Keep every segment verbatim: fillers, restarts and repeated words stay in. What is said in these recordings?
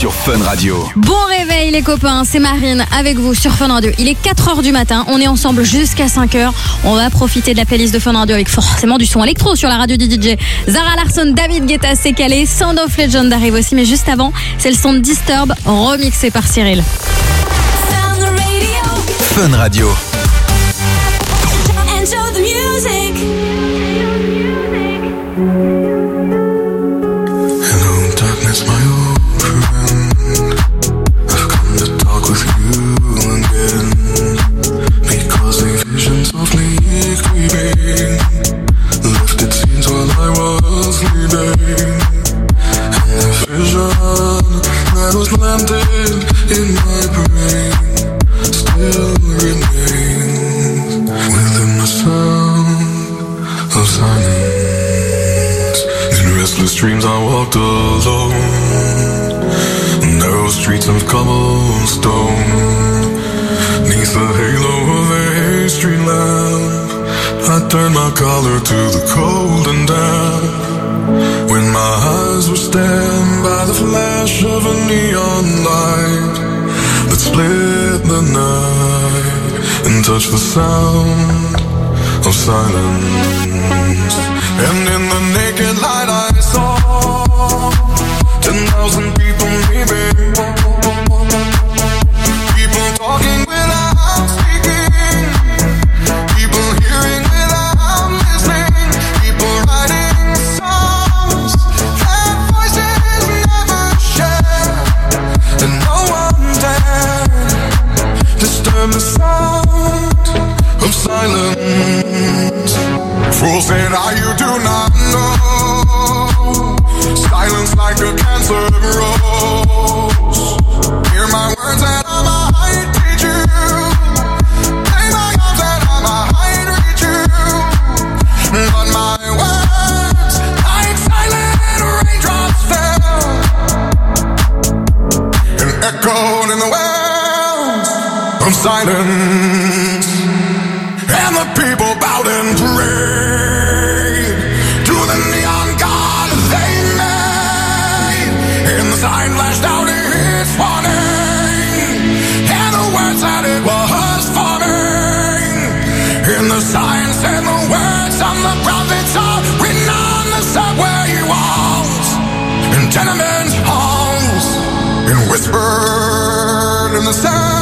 sur Fun Radio. Bon réveil les copains, c'est Marine avec vous sur Fun Radio. Il est quatre heures du matin, on est ensemble jusqu'à cinq heures. On va profiter de la playlist de Fun Radio avec forcément du son électro sur la radio du D J. Zara Larsson, David Guetta, c'est calé. Sound of Legend arrive aussi, mais juste avant, c'est le son de Disturb remixé par Cyril. Fun Radio. Enjoy the music. Hello, darkness, my old friend. I've come to talk with you again, because a vision softly creeping left its scenes while I was sleeping, and the vision that was planted in my brain still remains within the sound of silence. In restless dreams I walked alone, narrow streets of cobblestone, neath the halo of a street lamp. I turned my collar to the cold and damp, when my eyes were stabbed by the flash of a neon light that split the night and touched the sound of silence. And in the naked light I saw ten thousand people maybe, people talking without speaking, people hearing without listening, people writing songs that voices never share, and no one dared disturb the sound of silence. Fools said, "Ah, you do not know, silence like a cancer grows. Hear my words and I might teach you, lay my arms and I might reach you, but my words like silent raindrops fell and echoed in the wells of silence, and the people bowed and prayed to the neon god they made, and the sign flashed out its warning, and the words that it was forming, and the sign said the words of the prophets are written on the subway walls and tenement halls, and whispered in the sound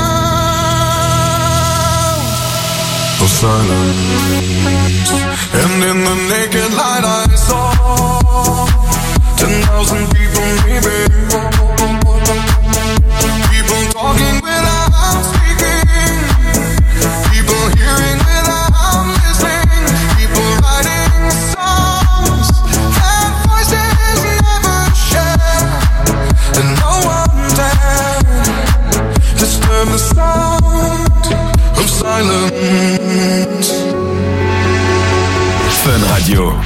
of silence. And in the naked light I saw ten thousand people maybe, people talking without speaking, people hearing without listening, people writing songs that voices never share, and no one dared disturb the sound of silence. Fun Radio.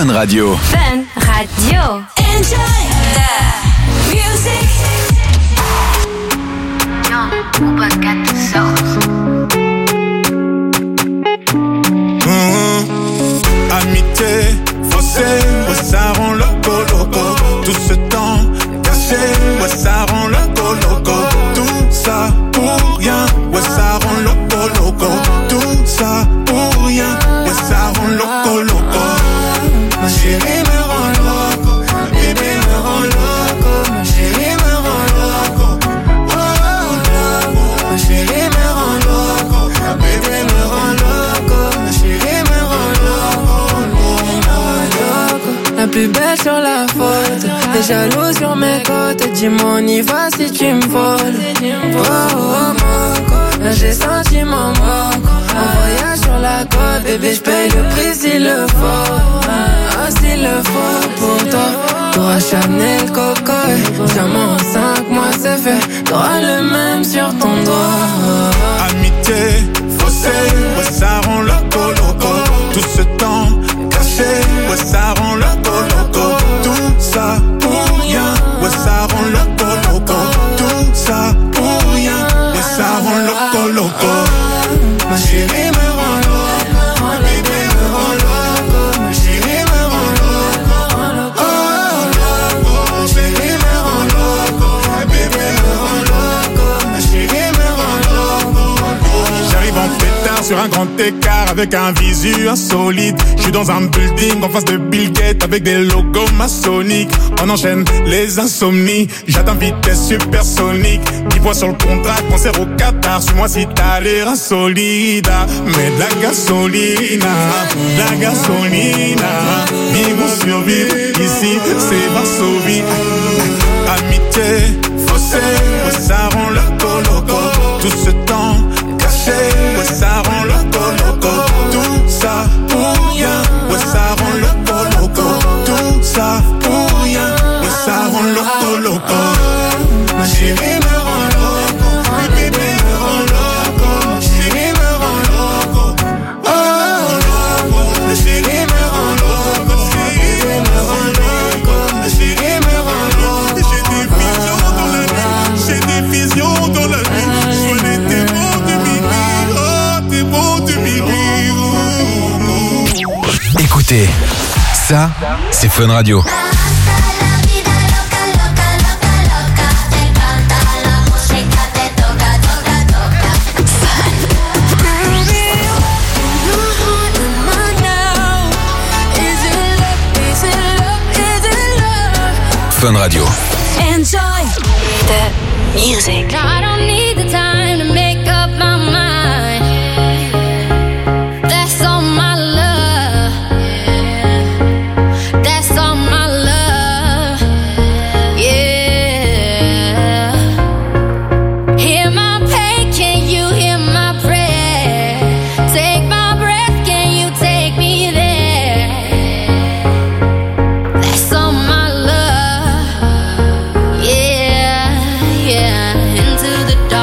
Fun Radio. Fun Radio. Enjoy the music. Mmh. Amitié, faussée, ouais, ça rend loco, loco. Tout ce temps caché, ouais, ça rend loco, loco. Tout ça pour rien, ouais, ça rend loco, loco. Tout ça pour rien, ouais, ça rend loco, loco. Ma chérie me rend loco, bébé me rend loco. Ma chérie me rend loco, oh, loco. Ma chérie me rend loco, bébé me rend loco. Ma chérie me rend loco, me rend loco. La plus belle sur la photo, t'es jaloux sur mes côtes. Dis-moi on y va si tu me voles. Oh, oh, oh, là j'ai senti mon moco. En voyage sur la côte, bébé j'paye le prix s'il le faut. Ah, s'il le faut pour toi. T'auras Chanel, Coco et diamant en cinq mois c'est fait. T'auras le même sur ton doigt. Amitié, faussée, ouais, ça rend loco, loco. Tout ce temps caché, ouais, ça rend loco, loco. Tout ça pour rien, ouais, ça rend loco, loco. Tout ça pour rien, ouais, ça rend loco, loco. Ma chérie me rend loco, mon bébé me rend loco. Ma chérie me rend loco, oh, loco. Ma chérie me rend loco, bébé me rend loco. Ma chérie me rend loco. J'arrive en pétard sur un grand écart avec un visu insolite. J'suis dans un building en face de Bill Gates avec des logos maçonniques. On enchaîne les insomnies. J'atteins vitesse supersonique. dix points sur le contrat, concert au Qatar. Suis-moi si t'as l'air insolide. Mais de la gasolina, de la gasolina. Vivons survivre, ici c'est Varsovie. Amitié, faussée, ouais, ça rend loco, loco. Tout ce temps caché, ouais, ça rend loco, loco. Tout ça pour rien, ouais, ça rend loco, loco. Tout ça pour rien, ouais, ça rend loco, loco. Ma chérie me rend loco, mon bébé me rend loco. Ma chérie me rend loco, oh, loco. Ma chérie me rend loco, mon bébé me rend loco. Ma chérie me rend loco. J'ai des visions dans la nuit, j'ai des visions dans la nuit. Sois les témoins de minuit, oh, témoins de minuit. Écoutez, ça, c'est Fun Radio. Fun Radio. Enjoy the music. I don't need the time to make up my mind. That's all my love. That's all my love. Yeah. Hear my pain, can you hear my prayer? Take my breath, can you take me there? That's all my love. Yeah, yeah. Into the dark.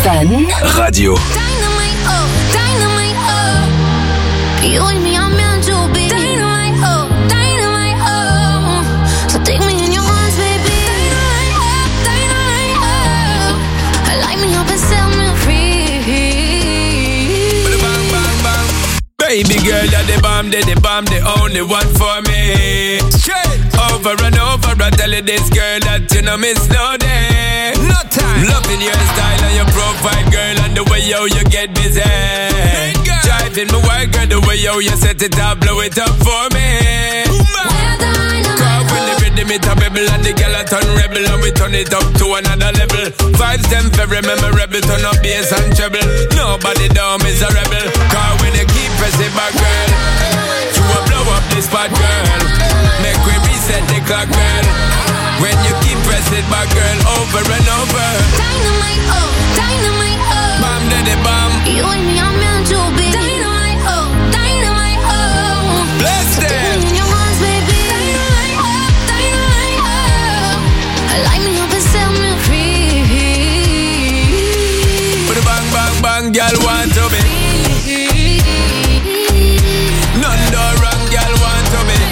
Fun Radio. Dynamite, oh, dynamite, oh. You and me are meant to be. Dynamite, oh, dynamite, oh. So take me in your arms, baby. Dynamite, oh, dynamite, oh. Light me up and set me free. Bang, bang, bang. Baby girl, you're the bomb, the the bomb, the only one for me. Straight over and over, I tell you this girl that you know miss no day. No time. Loving your style and your profile, girl, and the way yo you get busy. Driving my work, girl, the way yo you set it up, blow it up for me. Cause when the rhythm it a rebel and the girl a turn rebel and we turn it up to another level. Vibes them very memorable, turn up bass and treble. Nobody down is a rebel. Cause when you keep pressing back, girl, you will blow up this spot, girl. Make we reset the clock, girl. When you keep pressing back, girl, over and over. Dynamite, oh, dynamite, oh. Bam, daddy, bam. You and me are meant to be. Dynamite, oh, dynamite, oh. Bless them. Take me in your arms, baby. Dynamite, oh, dynamite, oh. Light me up and set me free. With a bang, bang, bang, girl want to be. None do wrong, girl want to be.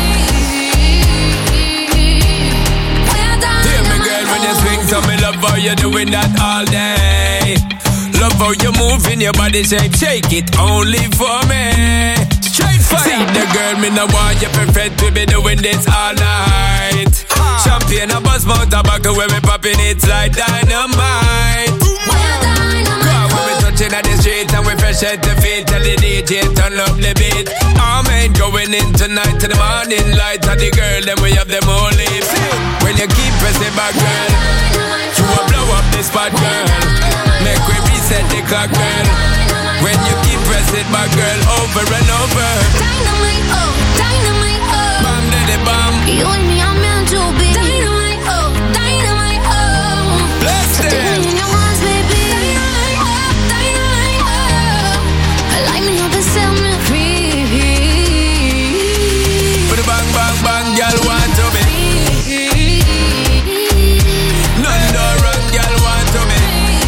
Hear me, girl, when you swing to me, love how you doing that all day. Love how you move in your body shape, shake it only for me. Straight fire. See the girl, me no want you perfect, we be doing this all night. Champagne, a buzz, mount tobacco, when we popping it's like dynamite. Touching at the street and we fresh at the feet. Tell the D J turn up the beat. I'm ain't going in tonight to the morning light. And the girl then we have them all lips. When you keep pressing back, girl, you will blow up the spot, girl. Make we reset the clock, girl. When you keep pressing back, girl, over and over. Dynamite, oh, dynamite, oh. Bam, daddy, bam. You and me are meant to be. Dynamite, oh, dynamite, oh. Bless them. Take me in your arms, baby. Dynamite, oh, dynamite, oh. Light me up and set me free. With a bang, bang, bang, girl want to be. None do wrong, girl want to be.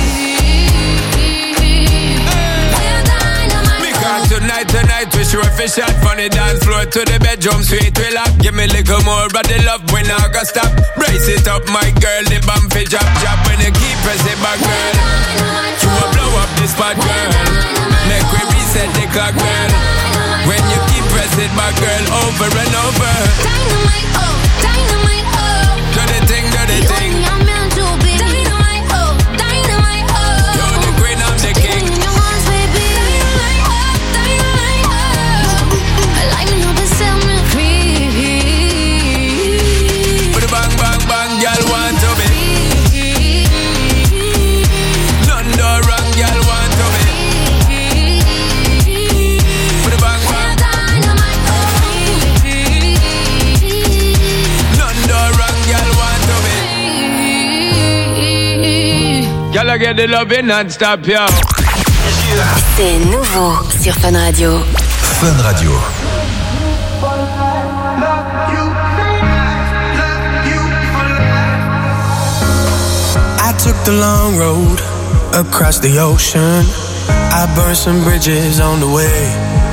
Because tonight, tonight we sure fish out from the dance floor to the bedroom sweet we lock. Give me a little more of the love when I go stop. Brace it up, my girl, the bump fi drop, drop. When you keep pressing back, girl, you will blow up the spot, girl. Make we reset the clock, girl. When you keep pressing back, girl, over and over. Dynamite, oh, dynamite, oh. Do the thing, do the You thing. and me are meant to be. Dynamite, oh, dynamite, oh. You're the queen, I'm the Take king. me in your arms, baby. Dynamite, oh, dynamite, oh. Light me up and set me free. With a bang, bang, bang, girl want to be. None do wrong, girl want to be. With a bang, bang. None do wrong, girl want to be. Girl, I get the loving non-stop, yo. C'est nouveau sur Fun Radio. Fun Radio. I took the long road across the ocean. I burned some bridges on the way.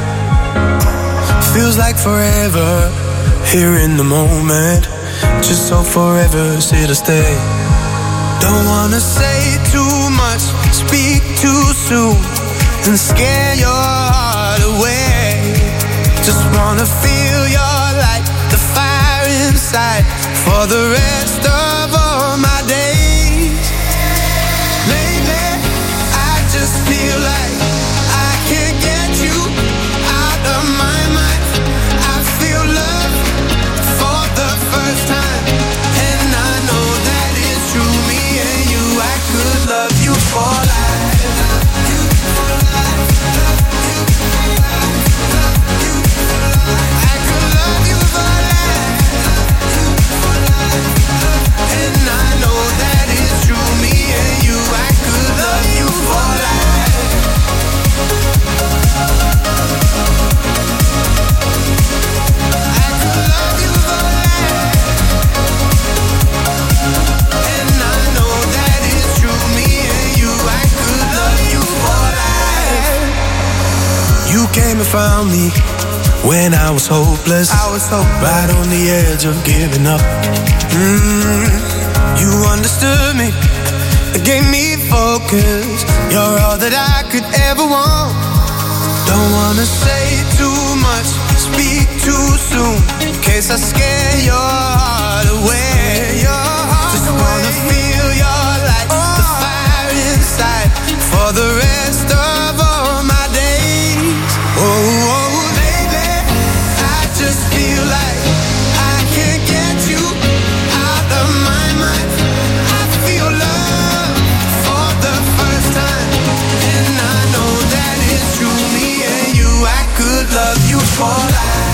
Feels like forever here in the moment. Just so forever's here to stay. Don't wanna say too much, speak too soon, and scare your heart away. Just wanna feel your light, the fire inside, for the rest of all my days. Lately, I just feel like I can't get you out of my mind. I feel love for the first time, and I know that it's true. Me and you, I could love you for life. I could love you for life. And I know that it's true. Me and you, I could love you for life. I could love you for life. And I know that it's true. Me and you, I came and found me when I was hopeless, I was so right on the edge of giving up. Mm, you understood me, it gave me focus. You're all that I could ever want. Don't wanna say too much, speak too soon, in case I scare your heart away. Just wanna feel your light, oh, the fire inside, for the rest of all my days. Oh, oh, baby, I just feel like I can't get you out of my mind. I feel love for the first time, and I know that it's true. Me and you, I could love you for life.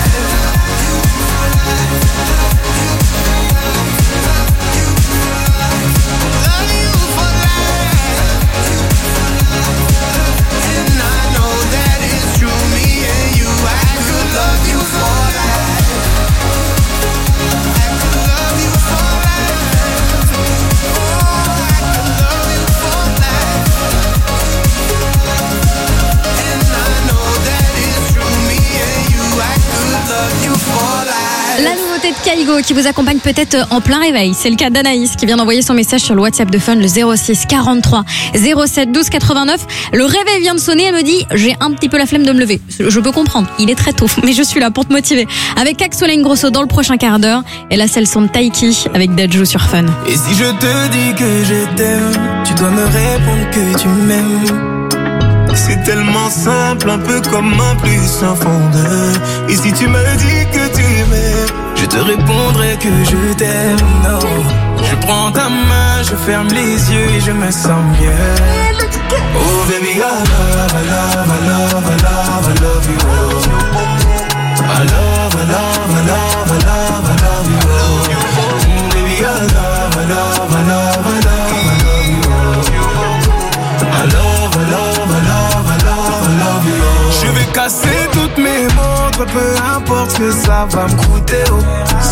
La nouveauté de Kaigo qui vous accompagne peut-être en plein réveil. C'est le cas d'Anaïs qui vient d'envoyer son message sur le WhatsApp de Fun, le zéro six quarante-trois zéro sept douze quatre-vingt-neuf. Le réveil vient de sonner, elle me dit j'ai un petit peu la flemme de me lever. Je peux comprendre, il est très tôt, mais je suis là pour te motiver. Avec Axolane Grosso dans le prochain quart d'heure. Et là c'est le son de Taiki avec Dajou sur Fun. Et si je te dis que je t'aime, tu dois me répondre que tu m'aimes. C'est tellement simple, un peu comme un plus sans fondeur. Et si tu me dis que tu m'aimes, je te répondrai que je t'aime. Non, je prends ta main, je ferme les yeux et je me sens mieux. Oh baby, I love, I love, I love, I love, I love you. Oh. I love, I love, I love, I love, I love you. Oh. Baby, I love, I love, I love, I love, I love you. Oh. I love, I love, I love. Je vais casser toutes mes montres, peu importe ce que ça va me coûter. Oh.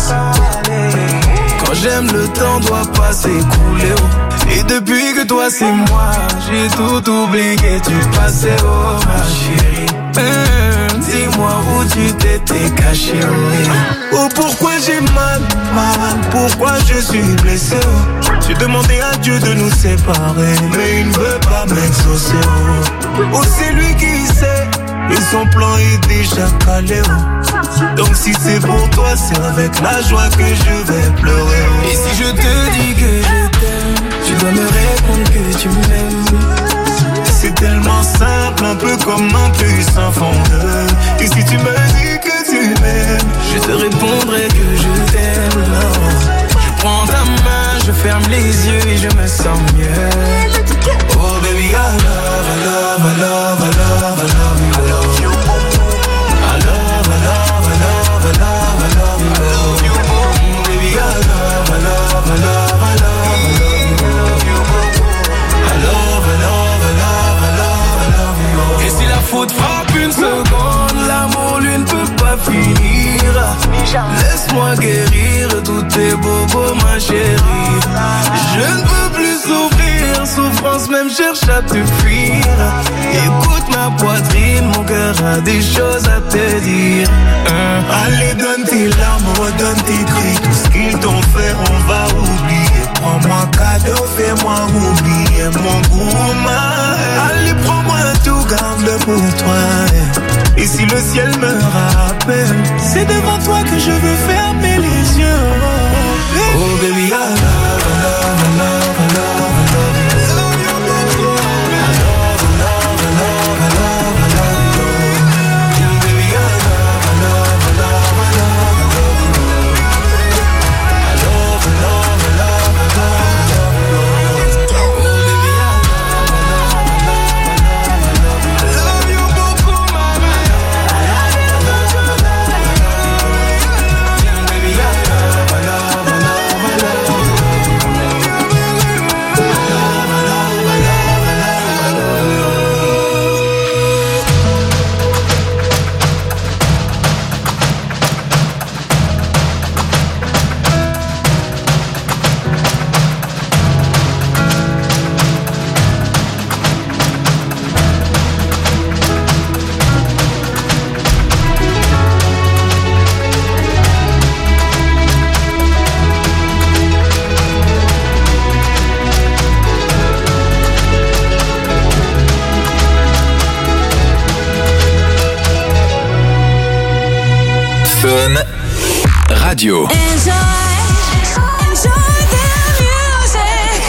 Quand j'aime, le temps doit pas s'écouler. Oh. Et depuis que toi c'est moi, j'ai tout oublié, tu passais, oh ma chérie. Mmh, dis-moi où tu t'étais caché. Oh, oh pourquoi j'ai mal, mal, pourquoi je suis blessé. Oh. J'ai demandé à Dieu de nous séparer, mais il ne veut pas m'exaucer. Oh, oh c'est lui qui sait, et son plan est déjà calé. Oh. Donc si c'est pour toi, c'est avec la joie que je vais pleurer. Oh. Et si je te dis que je t'aime, tu dois me répondre que tu m'aimes. C'est tellement simple, un peu comme un plus sans fondeur. Et si tu me dis que tu m'aimes, je te répondrai que je t'aime. Non. Je prends ta main, je ferme les yeux et je me sens mieux. Oh baby, I love, I love, I love, I love, I love you. I love you. I love, I love, I love, I love, I love you. I love you. Baby, I love, I love, I love, I love, I love you. I love, I love, I love, I love, I love you. Et si la faute frappe une seconde, l'amour lui ne peut pas finir. Laisse-moi guérir tous tes bobos, ma chérie. Je ne peux plus souffrir, souffrance même cherche à te fuir. Écoute ma poitrine, mon cœur a des choses à te dire. hein. Allez donne tes larmes, donne tes cris, tout ce qu'ils t'ont fait on va oublier. Prends-moi cadeau, fais-moi oublier mon gourmand. Allez prends-moi tout, garde-le pour toi. Et si le ciel me rappelle, c'est devant toi que je veux fermer les yeux. Oh baby, I love, I love, I love, I love, I love you. Radio. Enjoy, enjoy the music.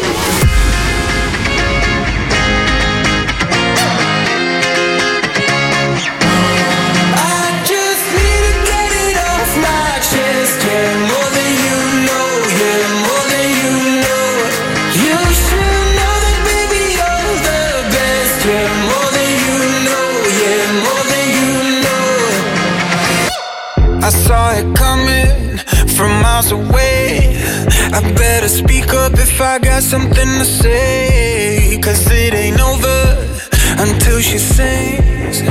I just need to get it off my chest. Yeah, more than you know. Yeah, more than you know. You should know that, baby, you're the best. Yeah, more than you know. Yeah, more than you know. I saw it coming from miles away. I better speak up if I got something to say. Cause it ain't over until she sings.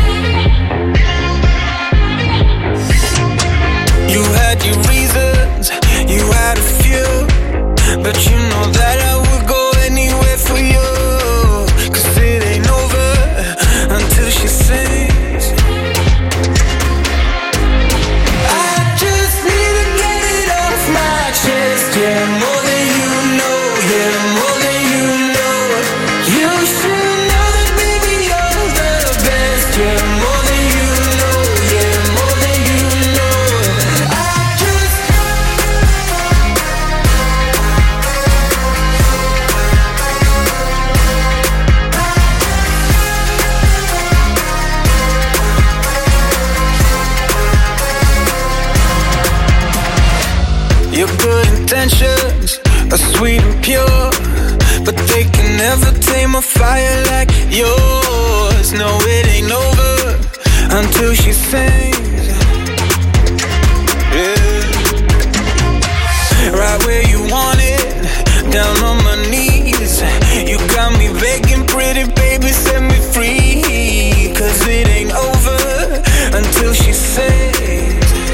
You had your reasons, you had a few, but you know that I would go anywhere for you. Cause it ain't over until she sings. I just need to get it off my chest. Yeah, more than you know. Yeah, more than you know. You should know that, baby, you're the best. Yeah, more than you know. Yeah, more than you know. I just Your good intentions are sweet and pure, but they can never tame a fire like yours. No, it ain't over until she sings. Yeah. Right where you want it, down on my knees. You got me begging, pretty baby, set me free. Cause it ain't over until she sings.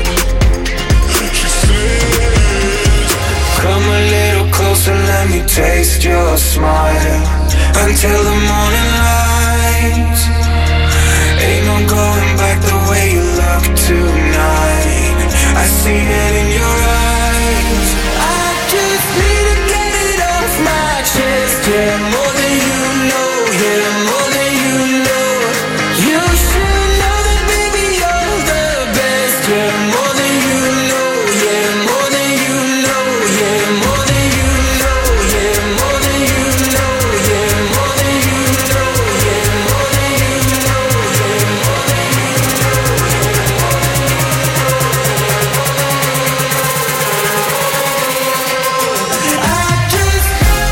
Come a little closer, let me taste your smile until the morning light. Ain't no going back the way you look tonight. I see it in your eyes. I just need to get it off my chest. Yeah, more than you know. Yeah, more than you know. You should know that, baby, you're the best. Yeah, more than you know. Yeah, more than you know. Yeah, more than you know. Yeah, more than you know. Yeah, more than you know. Yeah, more than you know. Yeah, more than I just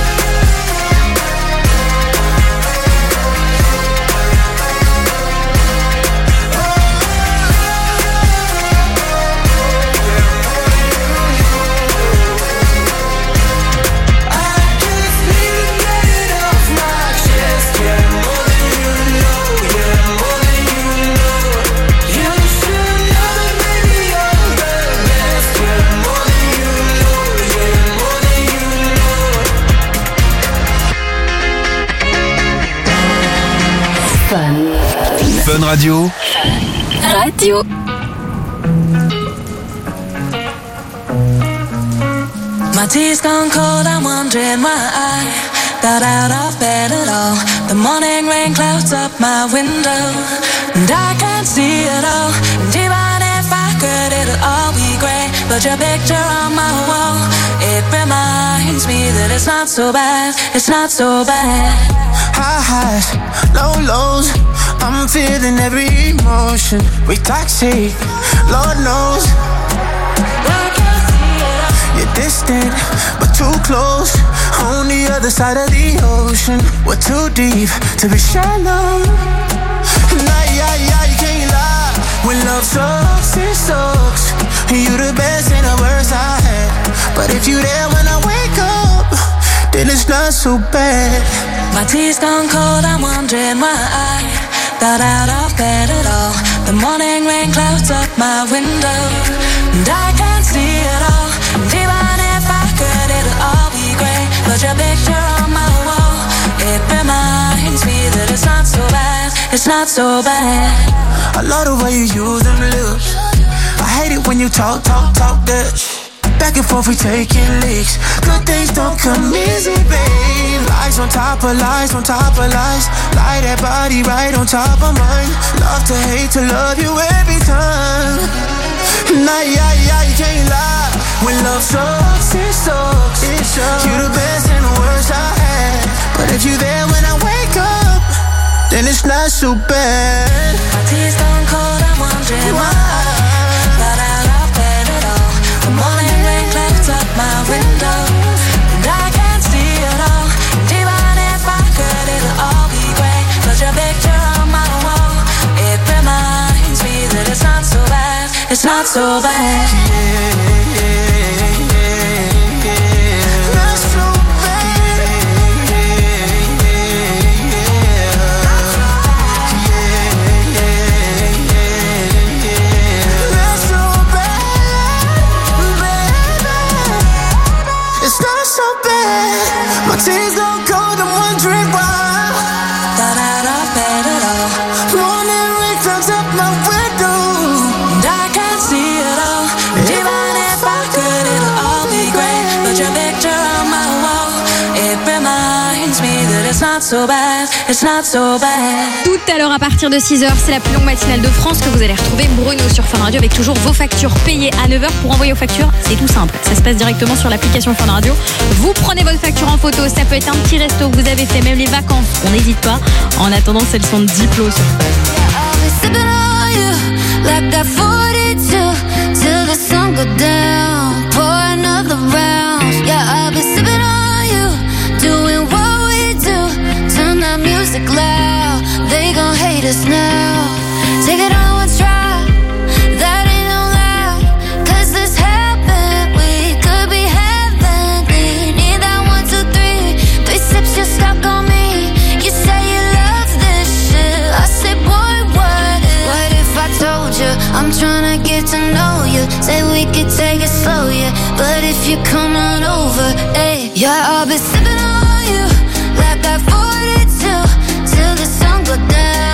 Fun Radio. Radio. My tea's gone cold, I'm wondering why I got out of bed at all. The morning rain clouds up my window, and I can't see it all. And even if I could, it'll all be grey. But your picture on my wall, it reminds me that it's not so bad, it's not so bad. High highs, low lows, I'm feeling every emotion. We toxic, Lord knows. You're distant, but too close. On the other side of the ocean, we're too deep to be shallow. Nah, yeah, yeah, you can't lie. When love sucks, it sucks. You the best and the worst I had. But if you there when I wake up, then it's not so bad. My tea's gone cold, I'm wondering why I got out of bed at all. The morning rain clouds up my window, and I can't see it all. And even if I could, it'll all be grey. But your picture on my wall, it reminds me that it's not so bad, it's not so bad. I love the way you use them lips. I hate it when you talk, talk, talk that shit. Back and forth we taking leaks. Good things don't come easy, babe. Lies on top of lies on top of lies. Lie that body right on top of mine. Love to hate to love you every time. Nah, yeah, yeah, you can't lie. When love sucks, it sucks. It sucks. You the best and the worst I had. But if you there when I wake up, then it's not so bad. My tea's gone cold, I'm wondering why. Got out of bed at all. The morning rain clouds up my window, and I can't see it all. And even if I could, it'll all be great. Put your picture on my wall. It reminds me that it's not so bad. It's not so bad. Yeah, yeah, yeah, yeah. Not so bad. Yeah, yeah, yeah. Yeah, yeah, yeah. Not so bad, baby. It's not so bad. My tea's gone cold, I'm wondering why. Got out of bed at all. Morning rain clouds up my window, and I can't see it all. And even if I could, it'll all be great. Put your picture on my wall. It reminds me that it's not so bad. It's not so bad. Tout à l'heure à partir de six heures, c'est la plus longue matinale de France que vous allez retrouver Bruno sur Fun Radio avec toujours vos factures payées à neuf heures. Pour envoyer aux factures, c'est tout simple. Ça se passe directement sur l'application Fun Radio. Vous prenez votre facture en photo. Ça peut être un petit resto que vous avez fait, même les vacances. On n'hésite pas. En attendant, c'est le son de Diplo sur Fun. Now, take it on one try. That ain't no lie. Cause this happened. We could be heavenly. Need that one, two, three. Three sips, you're stuck on me. You say you love this shit. I say, boy, what if? What if I told you I'm tryna get to know you? Say we could take it slow, yeah. But if you come on over, hey, yeah, I'll be sipping on you like that forty-two till the sun go down.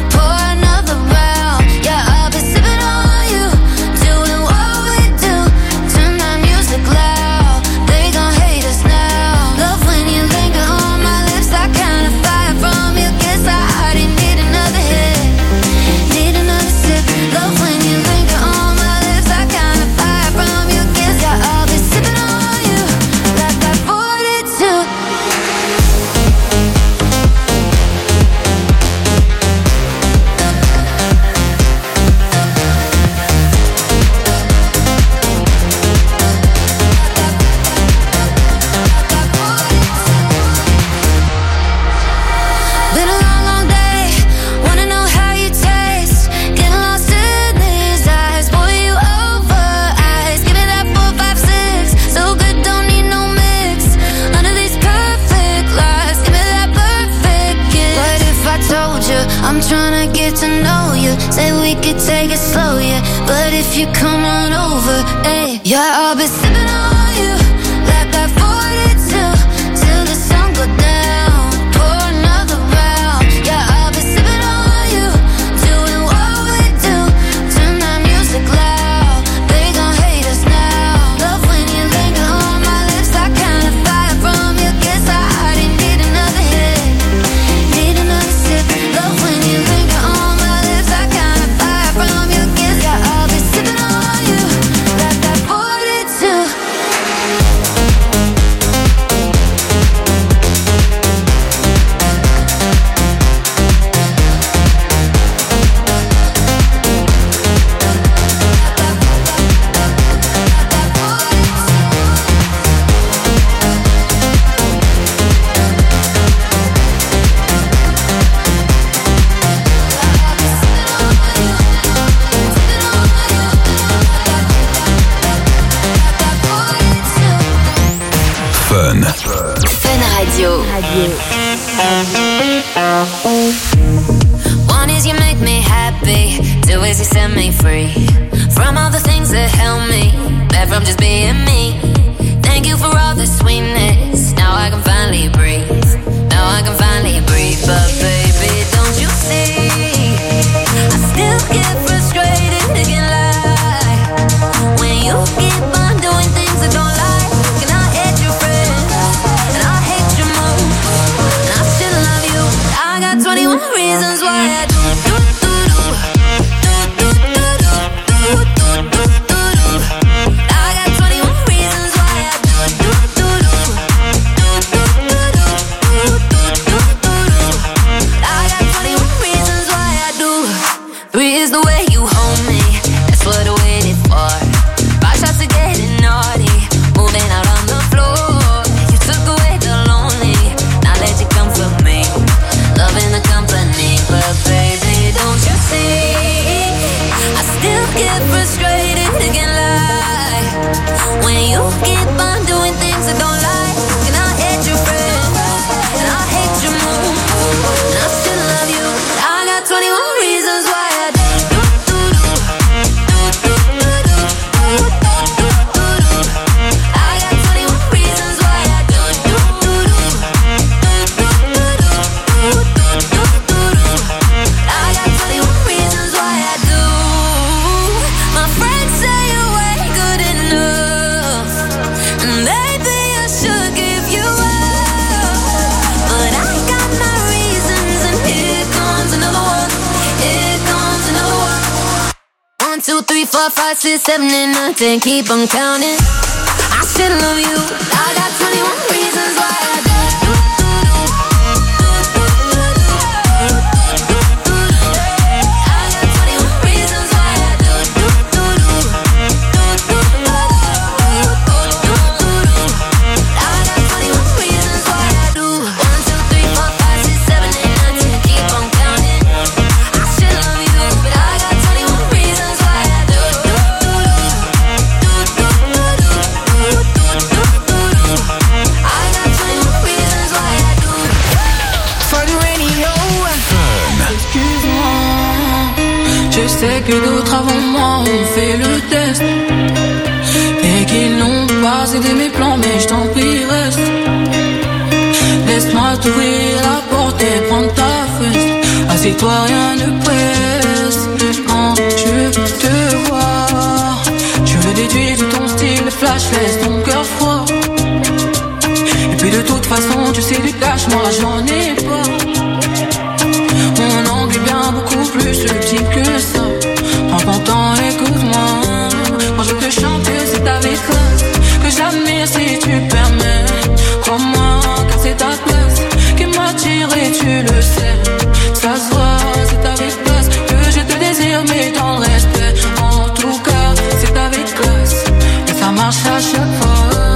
If you come on over, hey, yeah, I'll be sipping on you like that forty-two till the sun go down. Pour another round, yeah, I'll be sipping on you, doing what we do. Turn that music loud, they gon' hate us now. Love when you linger on my lips, that kind of fire from your kiss. I already need another hit, need another sip. Love when you linger on my lips, that kind of fire from your kiss. Yeah, I'll be sipping on you like that forty-two. Fun. Fun Radio. One is you make me happy, two is you set me free from all the things that held me back from just being me. Thank you for all the sweetness. Now I can finally breathe. Now I can finally breathe. But baby, don't you see? I still get frustrated, thinking like when you keep on doing things I don't like. And I hate your friends, and I hate your moves, and I still love you. I got twenty-one reasons why I do do do do do do do do do do do. two, three, four, five, six, seven, and nothing. Keep on counting. I still love you. I got twenty-one reasons why I do. Je sais que d'autres avant moi ont fait le test et qu'ils n'ont pas aidé mes plans, mais je t'en prie reste. Laisse-moi t'ouvrir la porte et prendre ta fesse. Assieds-toi, rien ne presse. Quand je te vois, je le déduis de ton style flash, laisse ton cœur froid. Et puis de toute façon, tu sais du cash, moi j'en ai pas. Mon angle est bien beaucoup plus subtil que ça. Prends ton temps, écoute-moi. Quand je te chante, c'est avec classe que j'admire si tu permets. Crois-moi, car c'est ta place qui m'attire et tu le sais. Ça se voit, c'est avec classe que je te désire, mais dans le respect. En tout cas, c'est avec classe et ça marche à chaque fois.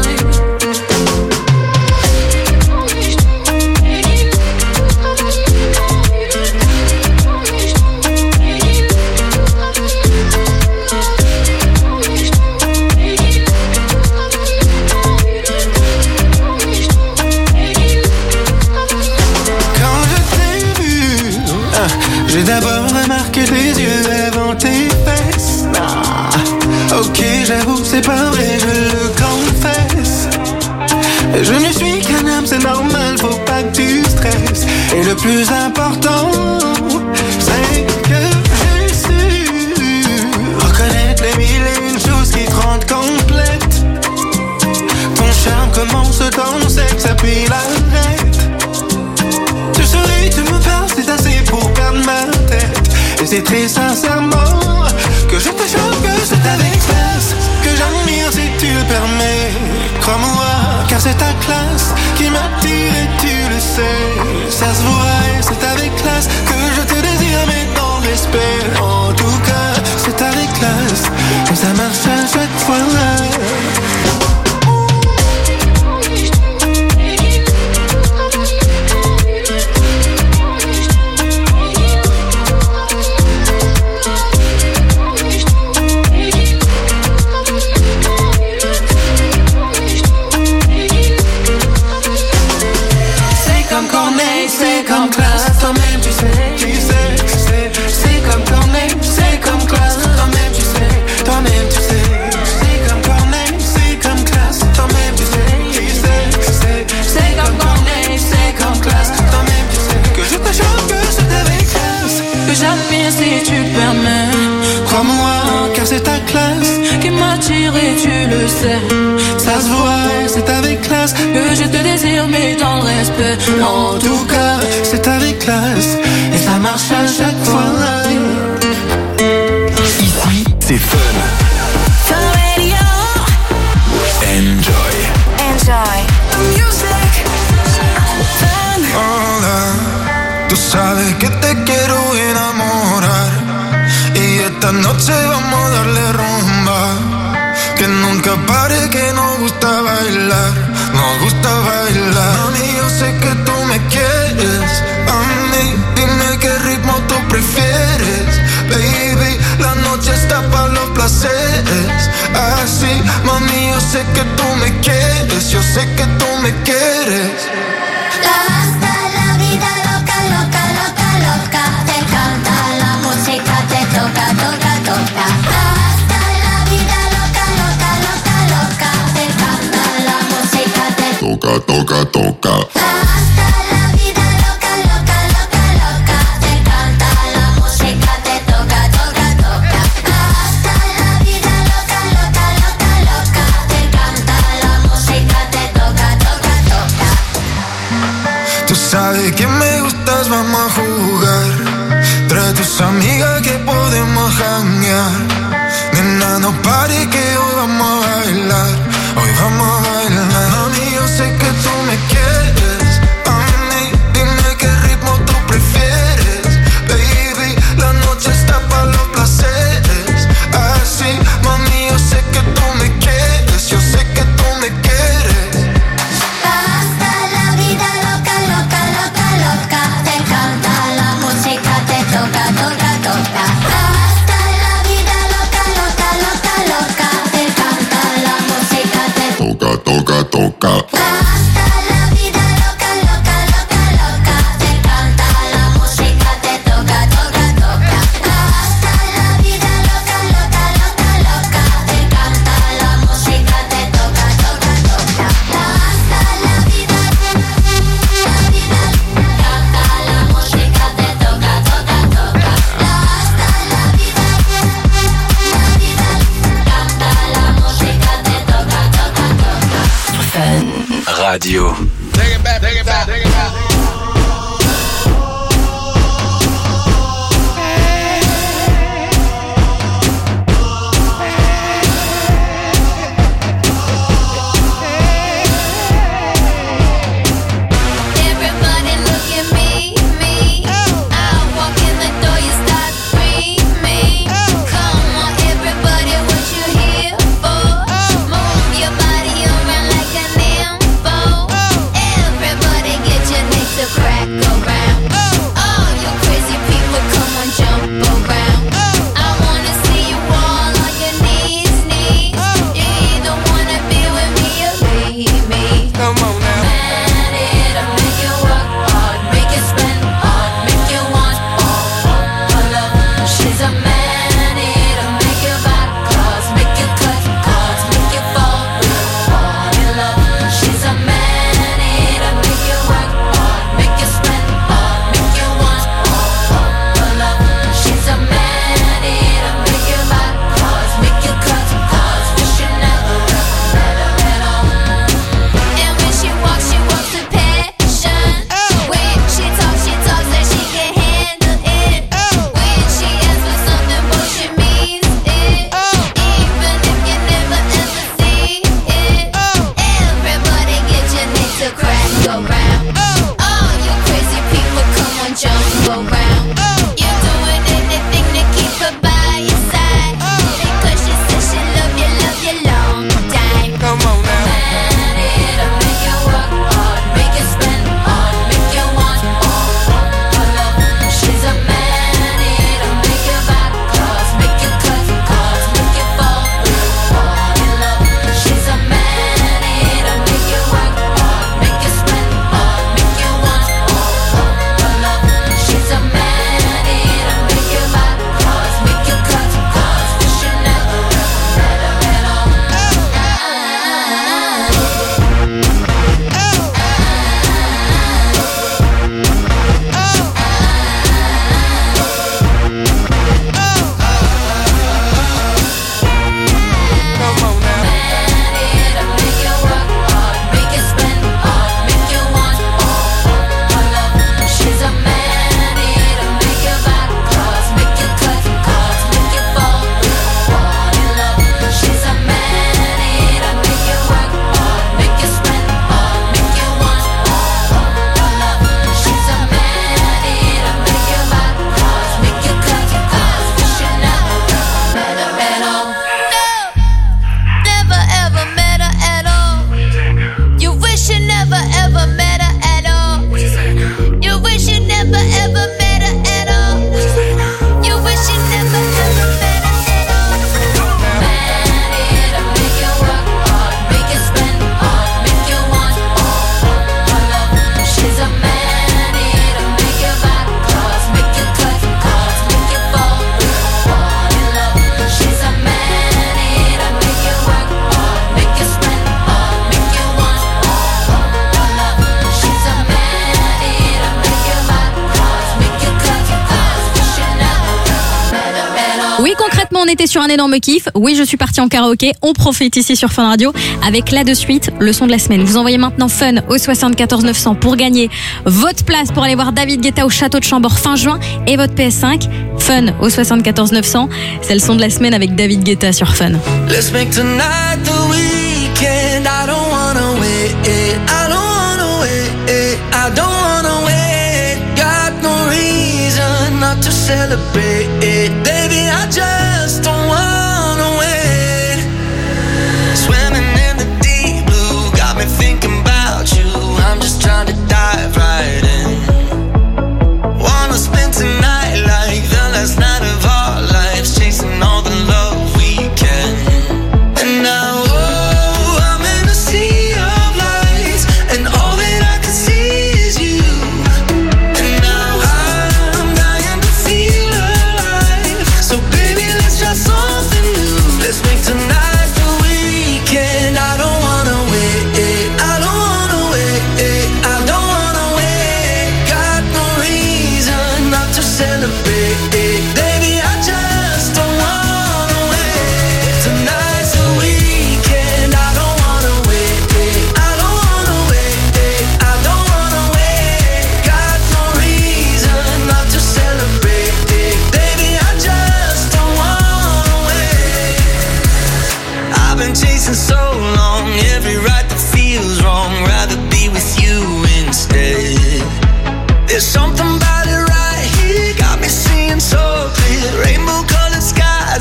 J'ai d'abord remarqué tes yeux avant tes fesses. Ah, ok, j'avoue, c'est pas vrai, je le confesse. Je ne suis qu'un homme, c'est normal, faut pas que tu stresses. Et le plus important, c'est que j'ai su reconnaître les mille et une choses qui te rendent complète. Ton charme commence dans sexe, puis l'arrête. Tu souris, tu me parles, c'est assez pour perdre ma tête. Et c'est très sincèrement que je te chante, que c'est avec classe que j'admire si tu le permets. Crois-moi, car c'est ta classe qui m'attire et tu le sais. Ça se voit et c'est avec classe que je te désire, mais dans le respect. En tout cas, c'est avec classe et ça marche à chaque fois. C'est comme classe, toi-même tu sais, tu sais, c'est, c'est comme Corneille, c'est comme classe, toi-même tu sais, toi-même tu sais, c'est comme Corneille, c'est comme classe, toi-même tu sais, tu sais, c'est, c'est comme Corneille, c'est comme classe, toi-même tu sais, que je te chante, que c'est avec classe, que j'admire si tu permets, crois-moi, car c'est ta classe qui m'attire et tu le sais, ça se voit, c'est avec classe que je te désire, mais dans le respect, en tout cas, c'est avec classe et ça marche à chaque fois. Ici, c'est fun. Fun Radio. Enjoy. Enjoy the music. Fun. Hola, tú sabes que te quiero enamorar y esta noche vamos a darle rumba. Que nunca pare, que nos gusta bailar, nos gusta bailar. Mami, yo sé que tú me quieres, a mí, dime qué ritmo tú prefieres. Baby, la noche está para los placeres. Así, mami, yo sé que tú me quieres, yo sé que tú me quieres. Hasta la vida loca, loca, loca, loca. Te canta la música, te toca, toca, toca. Hasta la vida loca, loca, loca, loca. Te canta la música, te toca, toca, toca. Hasta la vida loca, loca, loca, loca. Te canta la música, te toca, toca, toca. Hasta la vida loca, loca, loca, loca. Te canta la música, te toca, toca, toca. Tú sabes que me gustas, vamos a jugar. Trae tus amigas que podemos janguear. no pare que hoy vamos a bailar, hoy vamos a bailar. Mami, yo sé que tú me quieres, mami, dime qué ritmo tú prefieres. Baby, la noche está para los placeres. Así, mami, yo sé que tú me quieres, yo sé que tú me quieres. Hasta la vida loca, loca, loca, loca. Te encanta la música, te toca, toca, toca. Hasta la vida loca, loca, loca, loca. Te encanta la música, te toca, toca, toca. Hasta la vida loca, loca, loca, loca. Te encanta la música, te toca, toca, toca. Hasta la vida loca, loca, loca, loca. Te encanta la música, te toca, toca, toca. Hasta la vida, la vida, canta la música, te toca, toca, toca. Hasta la vida, la vida, canta la música, te toca, toca, toca. Fun Radio. Take it back, take it back, take it back. Everybody look at me, me. I walk in the door, you start screaming. Come on, everybody, what you here for? Move your body around like an info. Everybody get your necks to crack around. All you crazy people, come on, jump around. I wanna see you all on your knees, knees. You either wanna be with me or leave me. Come on now. Man, it'll make you work hard, make you spend hard, make you want all her love. She's a man, it'll make you buy cars, make you cut cards, make you fall real hard in love. She's a man, it'll make you work hard, make you spend hard, make you want all her love. She's a man, it'll make you buy cars, make you cut cards, wish you never met her at all. And when she walks, she walks with passion. When she talks, she talks that she can handle it. When she asks for something, boy, she means it. Even if you never ever see it. Everybody get your neck to crack around. All you crazy people, come on, jump around. You're doing anything to keep her by your side. Because she says she love you, love you long time. Come on now. Man, it'll make you work hard, make you spend hard, make you want all her love. She's a man, it'll make you buy cars, make you cut cards, make you fall real hard in love. She's a man, it'll make you work hard, make you spend hard, make you want all her love. She's a man, it'll make you buy cars, make you cut cards, wish you never met her at all. Come on now. Man, it'll make you work hard, make you spend hard, make you want all her love. She's a man, it'll make you buy cars, make you cut cards, make you fall real hard in love. She's a man, it'll make you work hard, make you spend hard, make you want all her love. She's a man, it'll make you buy cars, make you cut cards, wish you never met her at all. Never ever met her at all. You wish you never ever met her at all. You wish you never ever met her at all. You wish you never ever met her at all. Man, it'll make you work hard, make you spend hard, make you want all her love. She's a man, it'll make you buy cars, make you cut cards, make you fall real hard in love. She's a man, it'll make you work hard, make you spend hard, make you want all her love. She's a man, it'll make you buy cars, make you cut cards, wish you never met her at all. Oui, concrètement, on était sur un énorme kiff. Oui, je suis partie en karaoké. On profite ici sur Fun Radio avec là de suite le son de la semaine. Vous envoyez maintenant Fun au soixante-quatorze neuf cents pour gagner votre place pour aller voir David Guetta au château de Chambord fin juin et votre P S cinq. Fun au soixante-quatorze neuf cents. C'est le son de la semaine avec David Guetta sur Fun. Let's make tonight the weekend. I don't wanna wait. I don't wanna wait. I don't wanna wait. Got no reason not to celebrate. Baby, I just don't wanna wait. Swimming in the deep blue got me thinking about you. I'm just trying to dive right in. Wanna spend tonight like the last night of our lives, chasing all the love we can. And now, oh, I'm in a sea of lights, and all that I can see is you. And now I'm dying to feel alive. So baby, let's try something new. Let's make tonight the weekend. I don't wanna wait. I don't wanna wait. I don't wanna wait. Got no reason not to celebrate. Baby, I just don't wanna wait. Tonight's the weekend. I don't wanna wait. I don't wanna wait. I don't wanna wait. Got no reason not to celebrate. Baby, I just don't wanna wait. I've been chasing so long, every right that feels wrong. Rather be with you instead. There's something about it right here, got me seeing so clear. Rainbow colored skies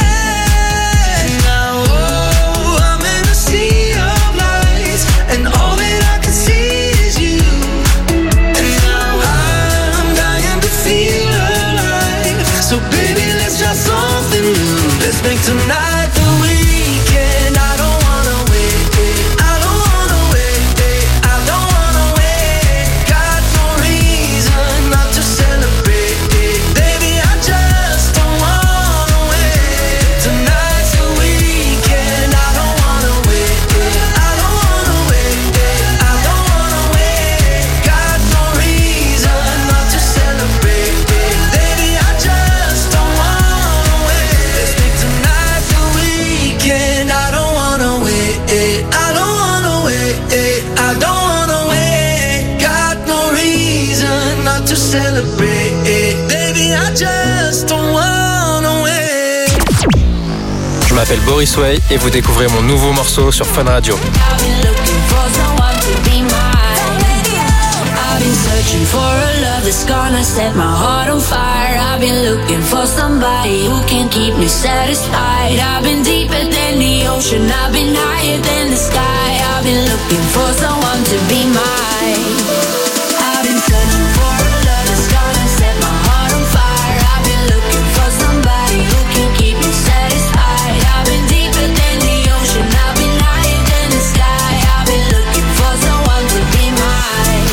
ahead. Now, oh, I'm in a sea of lights, and all that I can see is you. And now I'm dying to feel alive. So baby, let's try something new. Let's make tonight the weekend. I don't wanna wait. I don't wanna wait. I don't wanna wait. Got no reason not to celebrate. Baby, I just don't wanna wait. Tonight's the weekend. I don't wanna wait. I don't wanna wait. I don't wanna wait. Got no reason not to celebrate. Baby, I just don't wanna wait. Let's make tonight the weekend. I don't wanna wait. I don't wanna wait. I don't wanna wait. Got no reason not to celebrate. Baby, I just don't wanna wait. Je m'appelle Boris Way et vous découvrez mon nouveau morceau sur Fun Radio. I've been looking for someone to be mine. I've been searching for a love that's gonna set my heart on fire. I've been looking for somebody who can keep me satisfied. I've been deeper than the ocean, I've been higher than the sky. I've been looking for someone to be mine. I've been searching for a love that's gonna set my heart on fire. I've been looking for somebody who can keep me satisfied. I've been deeper than the ocean, I've been higher than the sky. I've been looking for someone to be mine.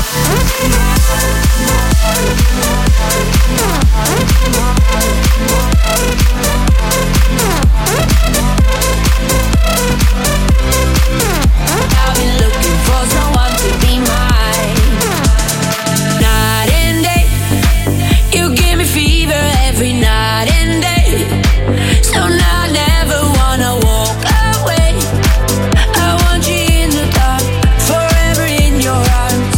I've been looking for someone to be mine. Night and day, you give me fever every night and day. So now I never wanna walk away. I want you in the dark, forever in your arms.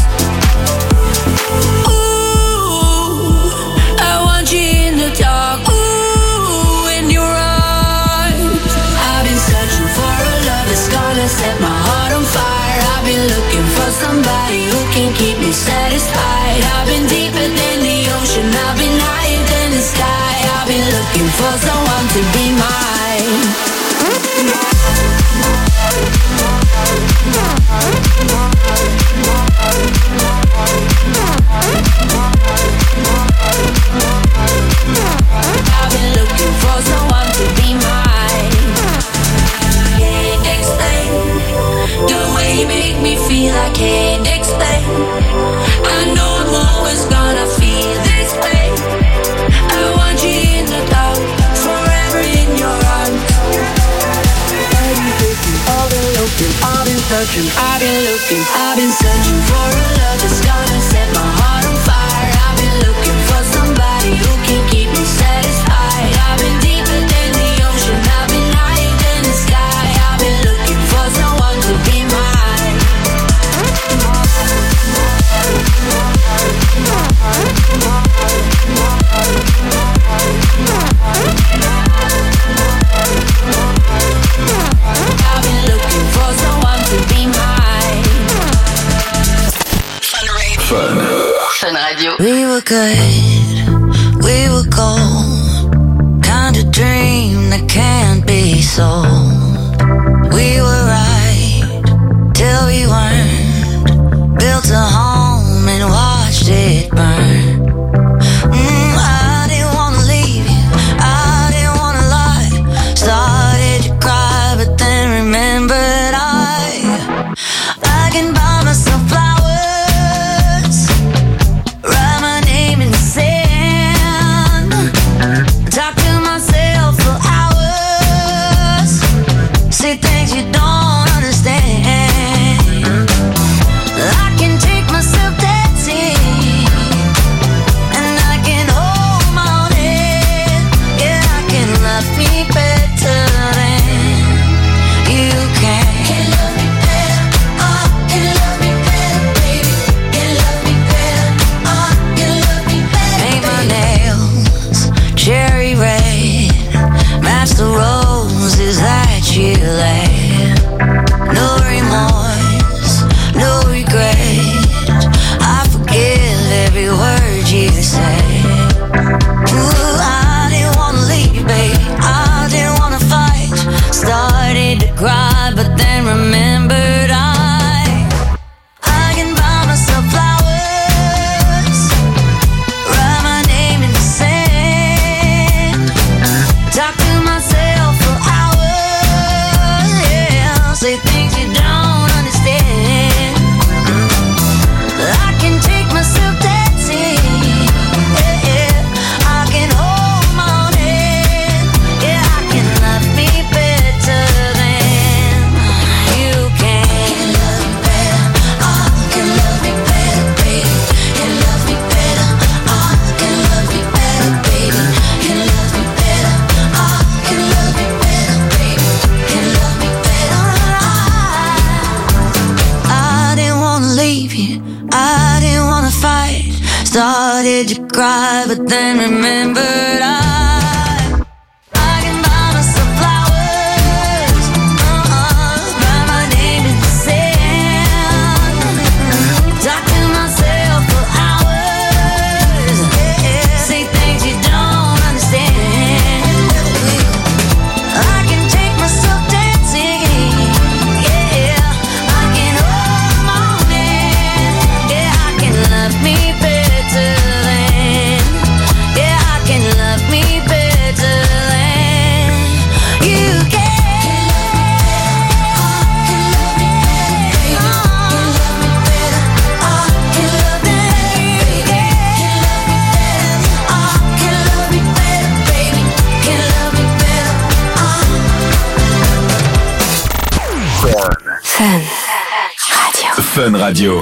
Ooh, I want you in the dark, ooh, in your arms. I've been searching for a love that's gonna set my heart on fire. I've been looking for somebody who can keep me satisfied. I've been deeper than the ocean, I've been higher than the sky. I've been looking for someone to be mine. I've been looking for someone to be mine. Can't explain the way you make me feel. I can't explain. I know I'm always gonna feel this way. I want you in the dark, forever in your arms. I've been looking, I've been searching, I've been looking, I've been searching for a love that's gonna set my heart on fire. I've been looking for somebody who can keep me satisfied. I've been deeper than the ocean, I've been higher than the sky. I've been looking for someone to be mine. We were good, we were gold, kind of dream that can't be sold. We were right till we weren't, built a home and watched it burn. Mm, I didn't wanna leave you, I didn't wanna lie. Started to cry, but then remembered I, I can buy myself flowers. Say things you don't understand. I can take myself dancing, and I can hold my own head. Yeah, I can love me better than you can. Can love me better, oh, can love me better, baby. Can love me better, oh, can love me better. Paint my nails cherry red, match the roses that you lay. No remorse, no regret. I forgive every word you say. Ooh, I didn't wanna leave, babe. I didn't wanna fight. Started to cry, but then remembered I, I can buy myself flowers, write my name in the sand, talk to myself for hours, yeah, say things you don't understand. I can take myself dancing, yeah, yeah. I can hold my own head, yeah, I can love me better than you can. Can love me better, oh, can love me better, baby. Can love me better, oh, can love me better, baby. Can love me better, oh, can love me better, baby. Can love me better, oh. I didn't wanna leave you, I didn't wanna fight. Started to cry, but then remembered I, I can buy myself flowers, uh-uh, write my name in the sand, talk to myself for hours, yeah, say things you don't understand. I can take myself dancing, yeah, I can hold my own hand, yeah, I can love me better than, yeah, I can love me better than you can. Can love me better, oh, can love me better, baby. Can love me better, oh, can love me better, baby. Can love me better, oh. Fun Radio. Fun Radio.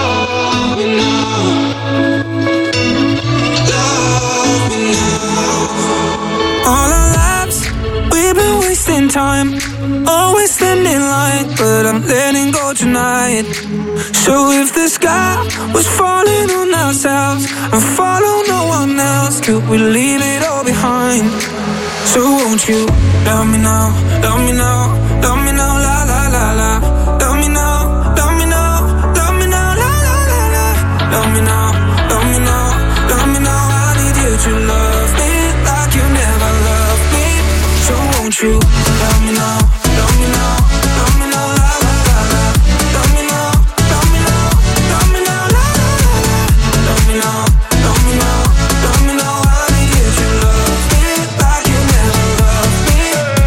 All our lives, we've been wasting time, always standing line, but I'm letting go tonight. So if the sky was falling on ourselves and follow no one else, could we leave it all behind? So won't you love me now, love me now, love me now, la la la la. Love me now, love me now, love me now, la la la la. Love me now, love me now, love me now. I need you to love me like you never loved me. So won't you love me now, love me now, love me now, la la la la. Love me now, love me now, love me now, la la la la. Love me now, love me now, love me now. I need you to love me like you never loved me.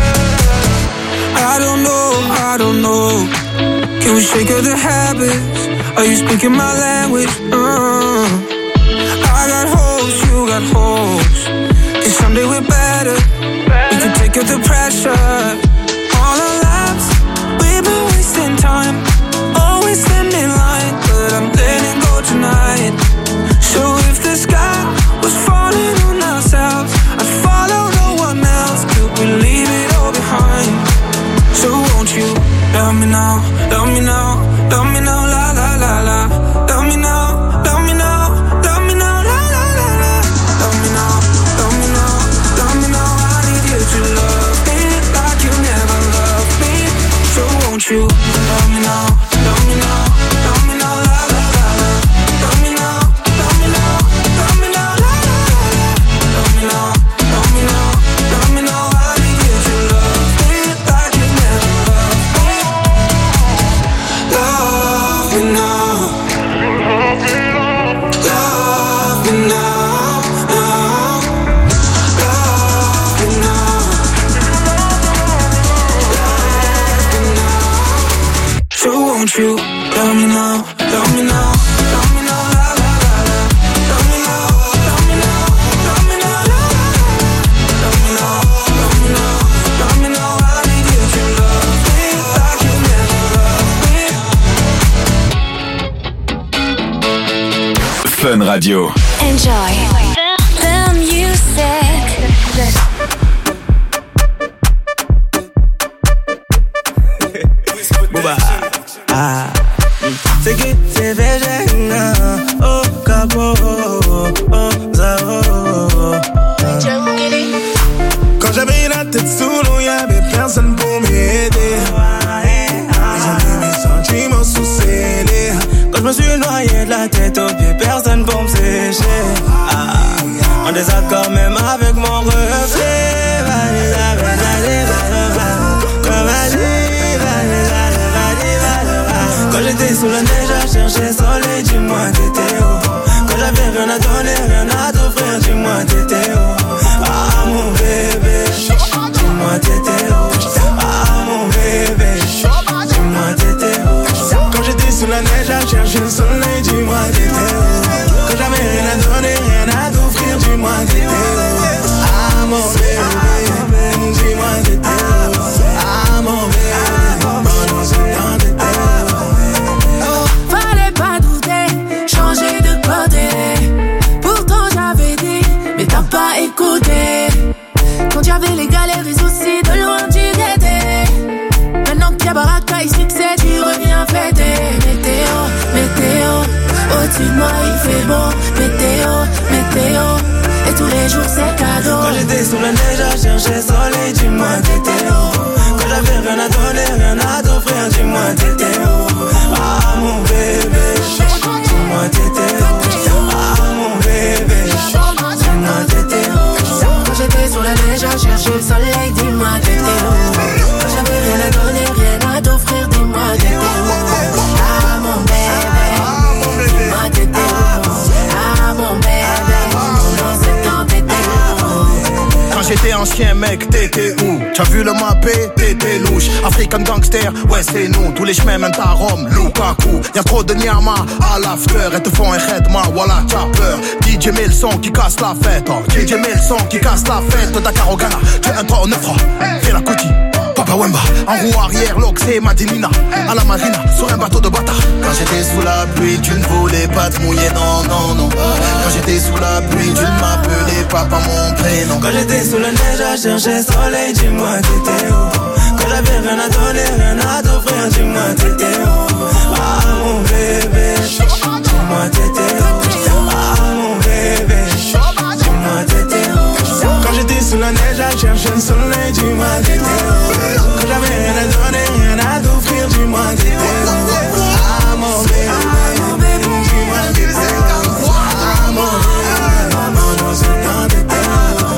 I don't know, I don't know. Can we shake of the habits? Are you speaking my language? Uh, I got hopes, you got hopes. Cause someday we're better. We can take out the pressure. All our lives, we've been wasting time, always standing line, but I'm letting go tonight. So if the sky was falling on ourselves, I'd follow no one else. Could we leave it all behind? So won't you love me now, love me now, love me now, la la la la. Love me now, love me me now, now. Love me now. Love me now. So won't you love me now, love me now, love me now, la la la la. Love me now, love me now, love me now, la la la. Love me now, love me now, love me now. I need you to love me like you never loved me. Fun Radio. Enjoy the music. Booba, ah, c'est qui c'est végétarien, oh capo, oh zao. Quand j'avais la tête sous l'eau, y'avait personne pour m'aider. J'avais mes sentiments sous scellés. Quand je me suis noyé de la tête aux pieds, personne pour me sécher. Ah, en désaccord même avec mon reflet. Vas-y, vas-y, vas-y, vas-y, vas-y. Quand j'étais sous la neige à chercher soleil, dis-moi t'étais où? Quand j'avais rien à donner, rien à t'offrir, dis-moi t'étais où? Ah mon bébé, dis-moi t'étais où? Ah mon bébé, dis-moi t'étais où? Quand j'étais sous la neige à chercher le soleil, dis-moi t'étais où? Quand j'avais rien à donner, rien à t'offrir, dis-moi t'étais où? Ah mon bébé, dis-moi t'étais où? Ah mon bébé, pendant ce temps t'étais où? Fallait pas douter, changer de côté. Pourtant j'avais dit, mais t'as pas écouté. Quand y'avais les galères et soucis, de loin tu guettais. Maintenant que y'a baraka et succès, tu reviens fêter. Météo, météo, au-dessus de moi il fait beau. Météo, météo, et tous les jours c'est cadeau. Quand j'étais sous la neige à chercher soleil, dis-moi t'étais où? Quand j'avais rien à donner, rien à t'offrir, dis-moi t'étais où? Ah mon bébé, dis-moi t'étais où? Ah mon bébé, dis-moi t'étais où? Quand j'étais sur la neige à chercher le soleil, dis-moi t'étais où? Quand j'avais rien à donner, rien à t'offrir, dis-moi t'étais où? Ah mon bébé, dis-moi t'étais où? Ah mon bébé, dans ce temps t'étais où? Quand j'étais ancien mec, t'étais où? T'as vu le mappé, t'étais louche. African gangster, ouais c'est nous. Tous les chemins mènent à Rome, Lukaku. Y'a trop de Nyama à l'after. Et te font un redma, voilà t'as peur. D J met le son qui casse la fête, oh. D J met le son qui casse la fête. Dakar au Ghana, tu es un trois au neuf francs. Fais la cookie, Papa Wemba. En roue arrière, l'Oxé, Madinina. À la marina, sur un bateau de bâtard. Quand j'étais sous la pluie, tu ne voulais pas te mouiller, non, non, non. Quand j'étais sous la pluie, tu ne m'appelais pas par mon prénom. Quand j'étais sous la neige à chercher soleil, dis-moi t'étais où? Quand j'avais rien à donner, rien à t'offrir, dis-moi t'étais où? Ah mon bébé, dis-moi t'étais où? Ah mon bébé, dis-moi t'étais où? Quand j'étais sous la neige à chercher le soleil, dis-moi t'étais où? Quand j'avais rien à donner, rien à t'offrir, dis-moi t'étais où? Ah mon bébé, dis-moi t'étais où? Ah mon bébé, pendant ce temps t'étais où?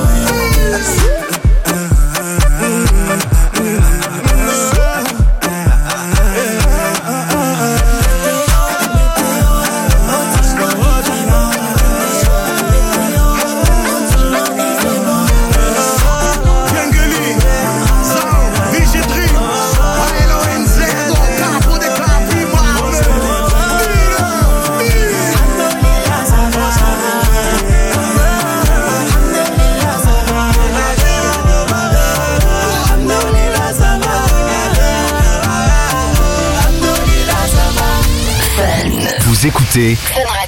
Vous écoutez Fun